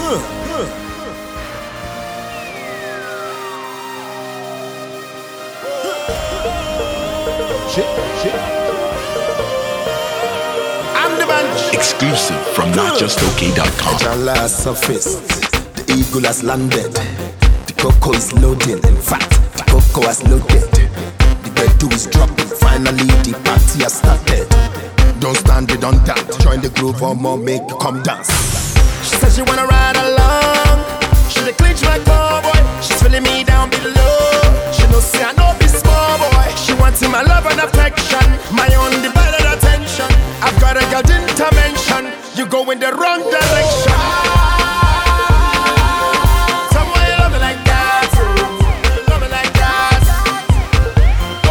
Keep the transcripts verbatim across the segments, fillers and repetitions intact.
Shit, shit. I'm the bunch. Exclusive from not just okay dot com. The last surface, the eagle has landed. The cocoa is loading. In fact, the cocoa has loaded. The bedroom is dropping. Finally, the party has started. Don't stand redundant. Join the groove or more, make you come dance. She says she wanna ride along. She dey clinch my cowboy. She's feeling me down below. She knows say I know this small boy. She wants my love and affection, my undivided attention. I've got a girl intervention. You go in the wrong direction. Someone you love me like that. You love me like that. Oh,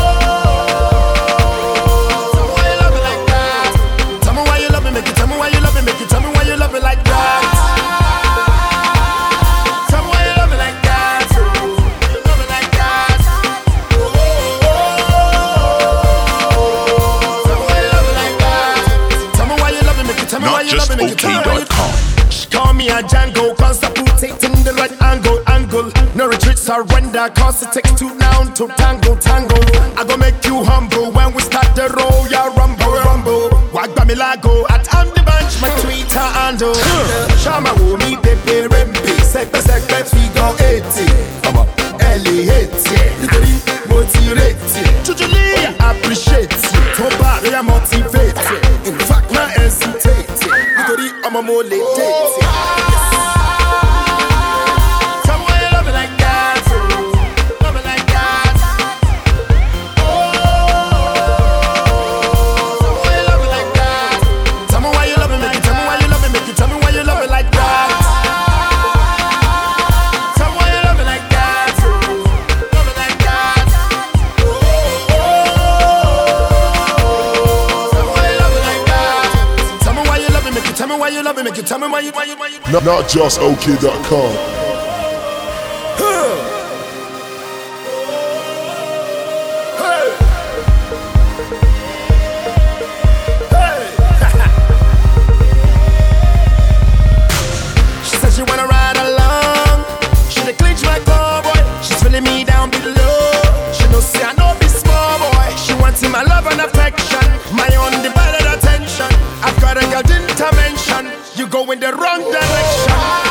someone you love me like that. Tell me why you love me, make it. Tell me why you love me, make it. Tell me why you love me like that. not just okay dot com. She call me a Django, constituting the right angle, angle. No retreat, surrender, cause it takes two now to tango, tango. I gon' make you humble when we start the Royal Rumble, rumble. Wagba Milago at I'm the bunch, my Twitter handle. Shama Wumi, Pepe, Rempi, Sekpe, Sekpe, Figure eighty. Ellie hates it, motivate it. Jujuli, I appreciate it. Toba, I motivate it. In fact, not hesitate it. Nikori, I'm a more late date. Tell me why you love me like that. Love me like that. Oh, tell me why you love me like that. Tell me why you love me, make it. Tell me why you love me, make it. Tell me why you love me like that. Tell me why you love me, make you tell me why you, why you, why you. Not, not just okay dot com. She says she wanna ride along. She dey clinch my cowboy. She's feeling me down below. She knows say I know be small boy. She wants my love and affection, my undivided attention. I've got a girl intervention. You go in the wrong direction.